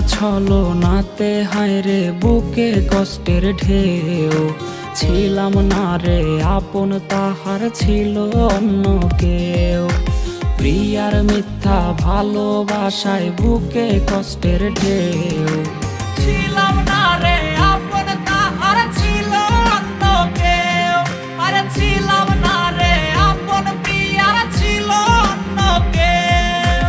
ছলনাতে হায়রে বুকে কষ্টের ঢেউ, ছিলাম না রে আপন তাহার ছিল অন্য কেউ। প্রিয়ার মিথ্যা ভালোবাসায় বুকে কষ্টের ঢেউ, ছিলাম না রে আপন তাহার ছিল অন্য কেউ। আরে ছিলাম না রে আপন প্রিয়ার ছিল অন্য কেউ।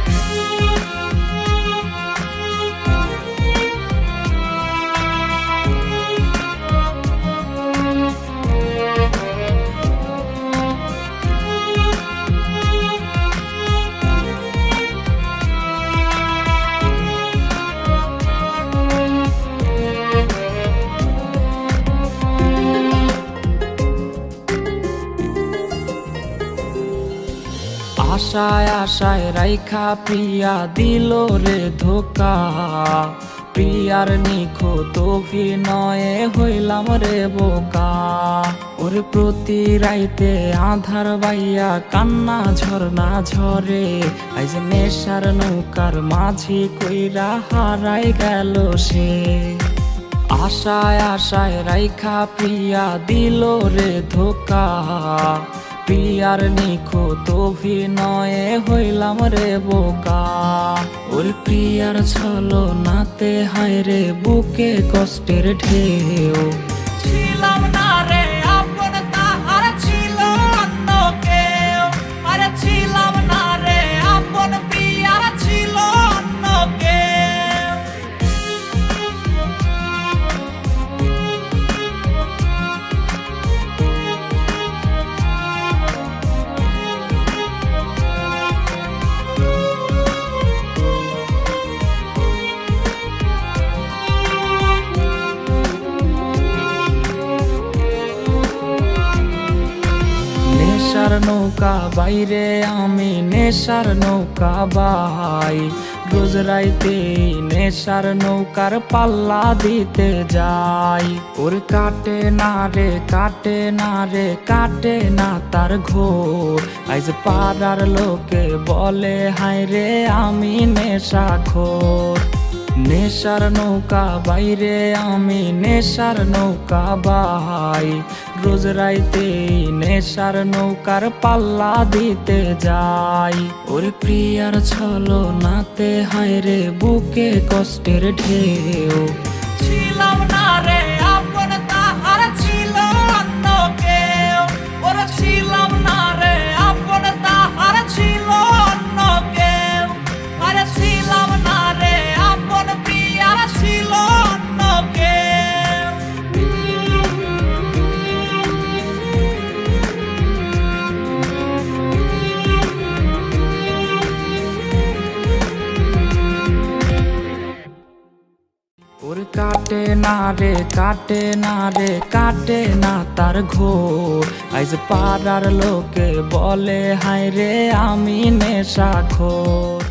আশায় আশায় রাইখা প্রিয়া দিল রে ধোকা, প্রিয়ার নিখুঁত অভিনয়ে হইলাম রে বোকা। ওরে প্রতি রাইতে আধার বাইয়া কান্না ঝরনা ঝরে, আইজ নেশার নৌকার মাঝি কইরা হারাই গেল সে। আশায় আশায় রাইখা প্রিয়া দিল রে ধোকা, প্রিয়ার নিখুঁত অভিনয়ে হইলাম রে বোকা। ওরে প্রিয়ার ছলনাতে হায়রে বুকে কষ্টের ঢেউ, ছিলাম না রে আপন তাহার ছিল অন্য কেউ। আরে ছিলাম না রে আপন প্রিয়ার ছিল অন্য কেউ। নেশার নৌকা বাইরে আমি নেশার নৌকা বাই, রোজ রাইতে নেশার নৌকার পাল্লা দিতে যাই। ওর কাটে না রে কাটে না রে কাটে না তার ঘোর, আইজ পাড়ার লোকে বলে হায় রে আমি নেশাখোর। নেশার নৌকা বাইরে আমি নেশার নৌকা বাই, রোজ রাইতে নেশার নৌকার পাল্লা দিতে যাই। ওরে প্রিয়ার ছলনাতে হায়রে বুকে কষ্টের ঢেউ, ছিলাম না রে আপন তাহার ছিল অন্য কেউ। ওরে ছিলাম না রে আপন তাহার ছিল অন্য কেউ। আরে ছিলাম না রে আপন প্রিয়ার ছিল অন্য কেউ। ওর কাটে না রে কাটে না রে কাটে না তার ঘোর, আইজ পাড়ার লোকে বলে হায় রে আমি নেশাখোর।